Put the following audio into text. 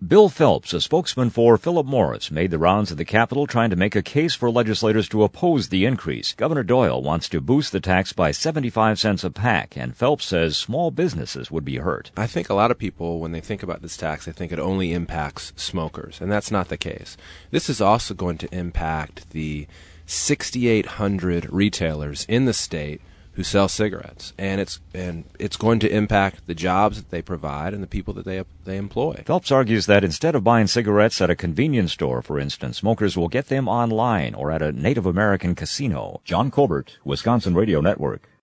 Bill Phelps, a spokesman for Philip Morris, made the rounds of the Capitol trying to make a case for legislators to oppose the increase. Governor Doyle wants to boost the tax by 75 cents a pack, and Phelps says small businesses would be hurt. I think a lot of people, when they think about this tax, they think it only impacts smokers, and that's not the case. This is also going to impact the 6,800 retailers in the state who sell cigarettes, and it's going to impact the jobs that they provide and the people that they employ. Phelps argues that instead of buying cigarettes at a convenience store, for instance, smokers will get them online or at a Native American casino. John Colbert, Wisconsin Radio Network.